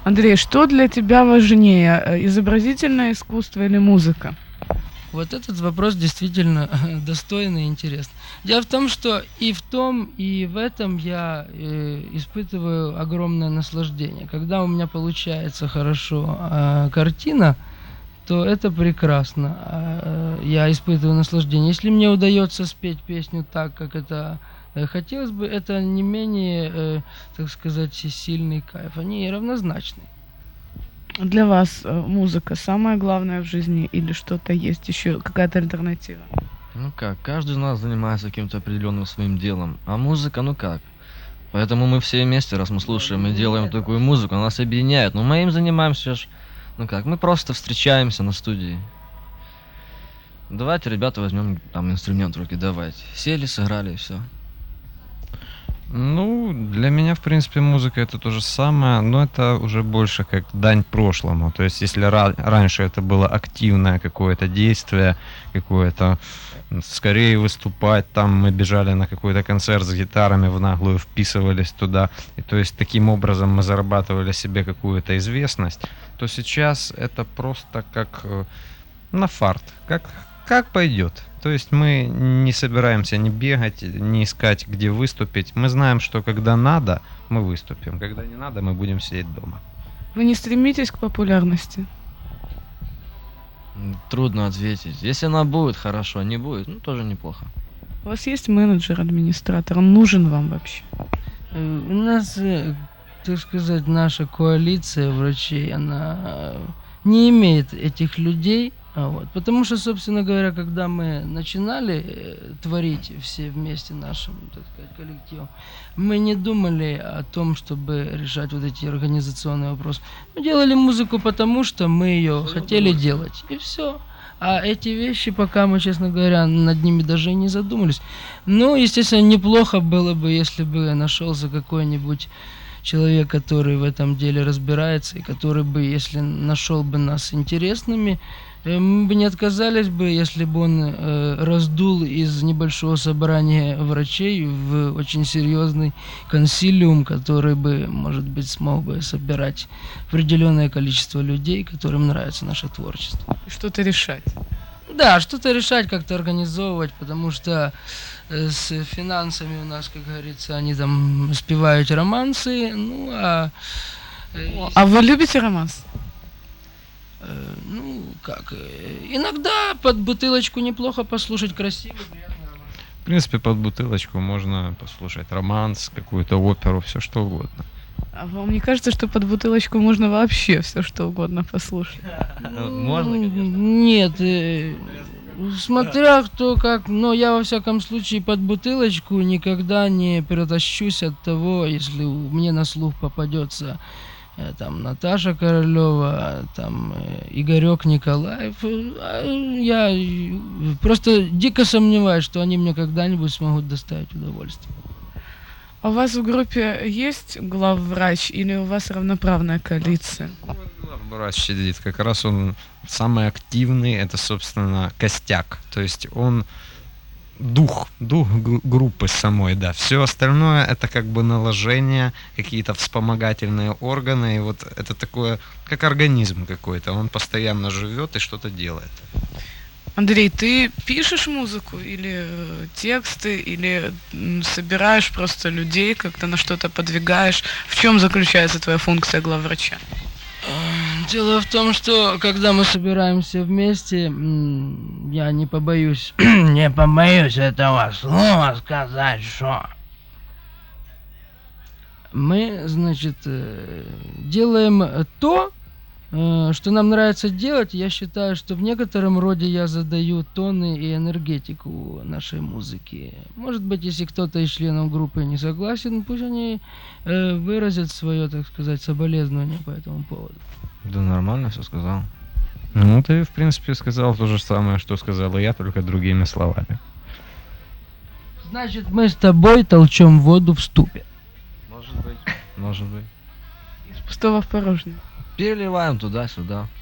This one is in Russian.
Андрей, что для тебя важнее, изобразительное искусство или музыка? Вот этот вопрос действительно достойный и интересный. Дело в том, что и в том, и в этом я испытываю огромное наслаждение. Когда у меня получается хорошо картина, то это прекрасно. Я испытываю наслаждение. Если мне удается спеть песню так, как это хотелось бы, это не менее, так сказать, сильный кайф. Они равнозначны. Для вас музыка самое главное в жизни или что-то есть еще, какая-то альтернатива? Ну как, каждый из нас занимается каким-то определенным своим делом, а музыка, ну как. Поэтому мы все вместе, раз мы слушаем и делаем такую музыку, она нас объединяет. Но мы им занимаемся ж, ну как, мы просто встречаемся на студии. Давайте, ребята, возьмем там инструмент в руки, давайте. Сели, сыграли и все. Ну, для меня, в принципе, музыка это то же самое, но это уже больше как дань прошлому. То есть, если раньше это было активное какое-то действие, какое-то скорее выступать, там мы бежали на какой-то концерт с гитарами в наглую, вписывались туда, и то есть таким образом мы зарабатывали себе какую-то известность, то сейчас это просто как на фарт, как пойдет. То есть мы не собираемся ни бегать, ни искать, где выступить. Мы знаем, что когда надо, мы выступим. Когда не надо, мы будем сидеть дома. Вы не стремитесь к популярности? Трудно ответить. Если она будет, хорошо, не будет, ну тоже неплохо. У вас есть менеджер, администратор? Он нужен вам вообще? У нас, так сказать, наша коалиция врачей, она не имеет этих людей. Вот. Потому что, собственно говоря, когда мы начинали творить все вместе нашим, так сказать, коллективом, мы не думали о том, чтобы решать вот эти организационные вопросы. Мы делали музыку потому, что мы ее хотели делать, и все. А эти вещи, пока мы, честно говоря, над ними даже и не задумались. Ну, естественно, неплохо было бы, если бы нашелся какой-нибудь человек, который в этом деле разбирается, и который бы, если нашел бы нас интересными, мы бы не отказались бы, если бы он раздул из небольшого собрания врачей в очень серьезный консилиум, который бы, может быть, смог бы собирать определенное количество людей, которым нравится наше творчество. И что-то решать? Да, что-то решать, как-то организовывать, потому что с финансами у нас, как говорится, они там спевают романсы, ну а... А вы любите романс? Ну, как, иногда под бутылочку неплохо послушать красивый, приятный романс. В принципе, под бутылочку можно послушать романс, какую-то оперу, все что угодно. А вам не кажется, что под бутылочку можно вообще все что угодно послушать? Можно, конечно. Нет, смотря кто как, но я во всяком случае под бутылочку никогда не перетащусь от того, если мне на слух попадется там Наташа Королева, там Игорек Николаев. Я просто дико сомневаюсь, что они мне когда-нибудь смогут доставить удовольствие. А у вас в группе есть главврач или у вас равноправная коалиция? Главврач сидит, как раз он самый активный, это, собственно, костяк. То есть он дух группы самой, да. Все остальное это как бы наложение, какие-то вспомогательные органы, и вот это такое, как организм какой-то, он постоянно живет и что-то делает. Андрей, ты пишешь музыку или тексты, или собираешь просто людей, как-то на что-то подвигаешь? В чем заключается твоя функция главврача? Дело в том, что когда мы собираемся вместе, я не побоюсь этого слова сказать, что мы, значит, делаем то, что нам нравится делать. Я считаю, что в некотором роде я задаю тоны и энергетику нашей музыки. Может быть, если кто-то из членов группы не согласен, пусть они выразят свое, так сказать, соболезнование по этому поводу. Да нормально все сказал. Ну, ты, в принципе, сказал то же самое, что сказал и я, только другими словами. Значит, мы с тобой толчем воду в ступе. Может быть. Может быть. Из пустого в порожнее. Переливаем туда-сюда.